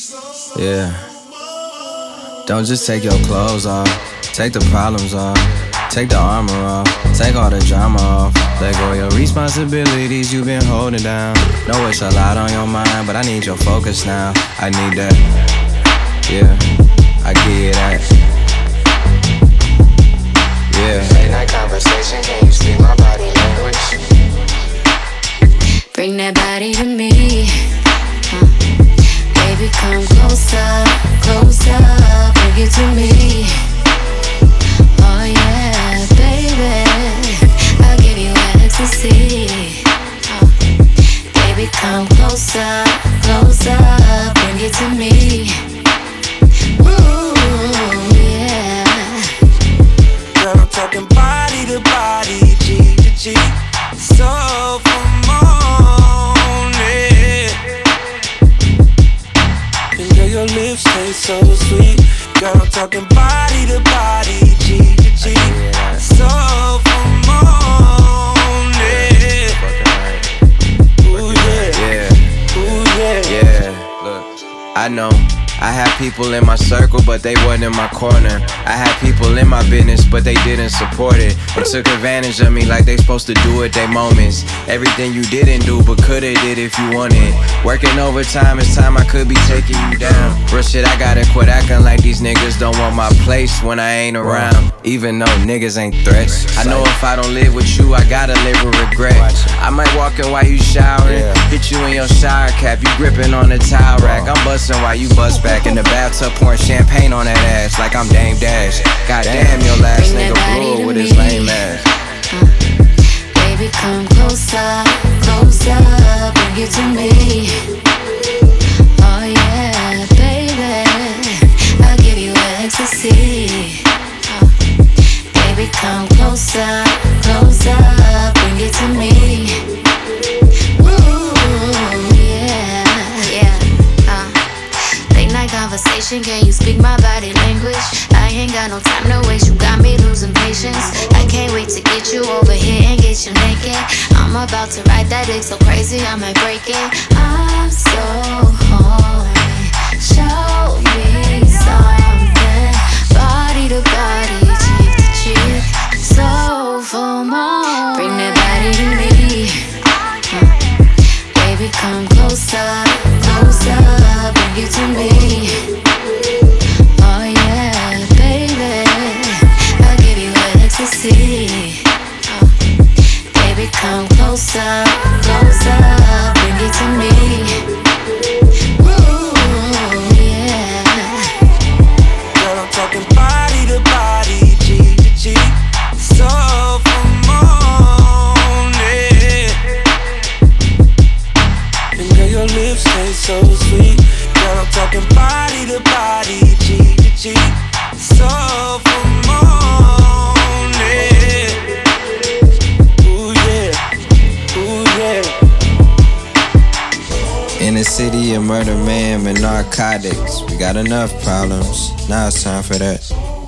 Yeah. Don't just take your clothes off. Take the problems off. Take the armor off. Take all the drama off. Let go of your responsibilities you've been holding down. Know it's a lot on your mind, but I need your focus now. I need that. Yeah, I give you that. Yeah. Late night conversation, can you speak my body language? Bring that body to me. Baby, come closer, closer. Bring it to me. Oh yeah, baby, I'll give you ecstasy. Baby, come closer, closer. Bring it to me. Ooh, yeah. Girl, I'm talking body to body, G to G. So for morning. And girl, your lips taste so sweet. Girl, I'm talking body to body, G to G. So for morning. Ooh yeah, ooh yeah. Yeah, look, I know I had people in my circle, but they wasn't in my corner. I had people in my business, but they didn't support it. They took advantage of me like they supposed to do at their moments. Everything you didn't do, but coulda did if you wanted. Working overtime, it's time I could be taking you down. Real shit, I gotta quit acting like these niggas don't want my place when I ain't around. Even though niggas ain't threats, I know if I don't live with you, I gotta live with regret. I might walk in while you showering, hit you in your shower cap, you gripping on the towel rack. I'm busting while you bust back in the bathtub, pouring champagne on that ass like I'm Dame Dash. Goddamn, your last nigga blew with his lame ass. Baby, come closer, closer. Bring it to me. Oh yeah, baby, I'll give you ecstasy. Baby, come closer, closer. Bring it to me. Ooh, yeah, yeah. Late night conversation, can you speak my body language? I ain't got no time to waste, you got me losing patience. I can't wait to get you over here and get you naked. I'm about to ride that dick so crazy I might break it. I'm so horny, show me something. Body to body, cheek to cheek, so for more. Bring that body to me. Baby, come closer, closer. Bring it to me. Oh yeah, baby, I'll give you ecstasy. Baby, come closer, closer. Bring it to me. Ooh, yeah. Girl, I'm talking body to body, G to G. So for morning. And girl, your lips taste so sweet. Girl, I'm talking body to body, G to G. So for morning. Ooh yeah, ooh yeah. In the city of murder, man, and narcotics, we got enough problems. Now it's time for that.